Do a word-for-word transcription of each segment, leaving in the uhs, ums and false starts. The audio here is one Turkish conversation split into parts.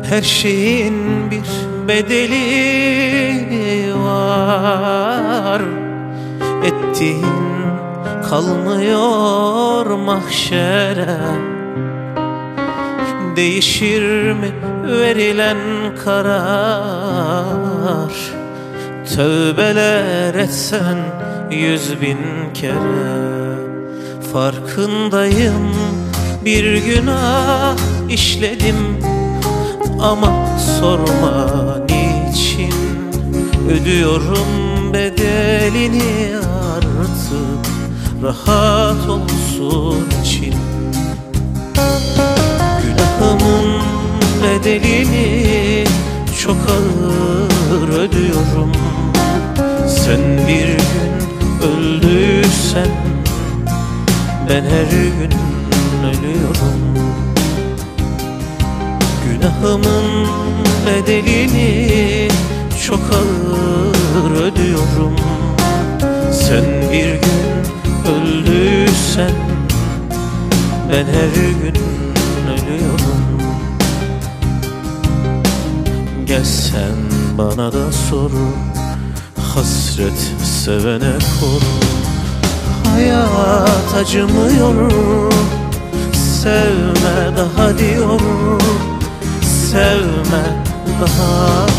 Her şeyin bir bedeli var. Ettiğin kalmıyor mahşere. Değişir mi verilen karar? Tövbeler etsen yüz bin kere. Farkındayım, bir günah işledim, ama sorma niçin. Ödüyorum bedelini artık, rahat olsun için. Günahımın bedelini çok ağır ödüyorum. Sen bir gün öldüysen ben her gün ölüyorum. Günahımın bedelini çok ağır ödüyorum. Sen bir gün öldüysen ben her gün ölüyorum. Gel sen bana da sor, hasret sevene koru. Hayat acımıyor, sevme daha diyor, sevme daha.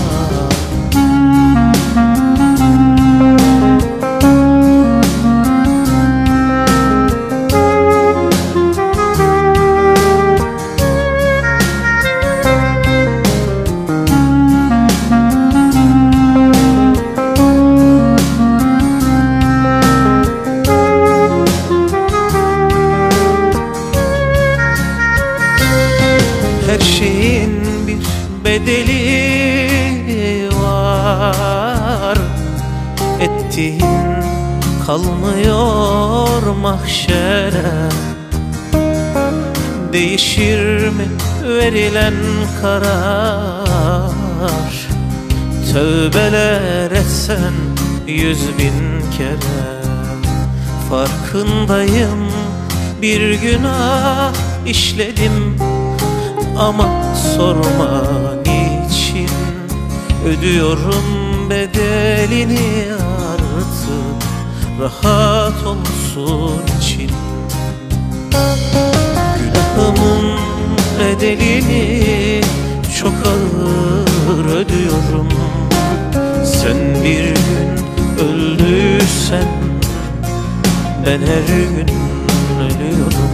Her şeyin bir bedeli var. Ettiğin kalmıyor mahşere. Değişir mi verilen karar? Tövbeler etsen yüz bin kere. Farkındayım, bir günah işledim, ama sorma niçin. Ödüyorum bedelini artık, rahat olsun için. Günahımın bedelini çok ağır ödüyorum. Sen bir gün öldüysen ben her gün ölüyorum.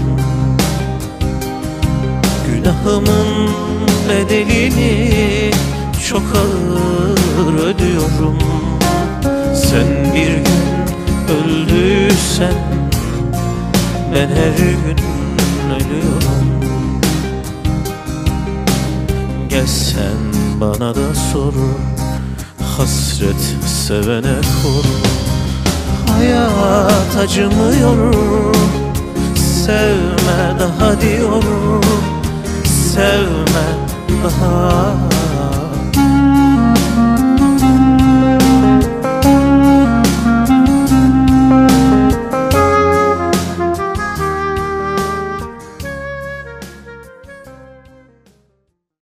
Günahımın bedelini çok ağır ödüyorum. Sen bir gün öldüysen ben her gün ölüyorum. Gel sen bana da sor, hasret sevene koru. Hayat acımıyor, sevme daha diyor, sevme daha.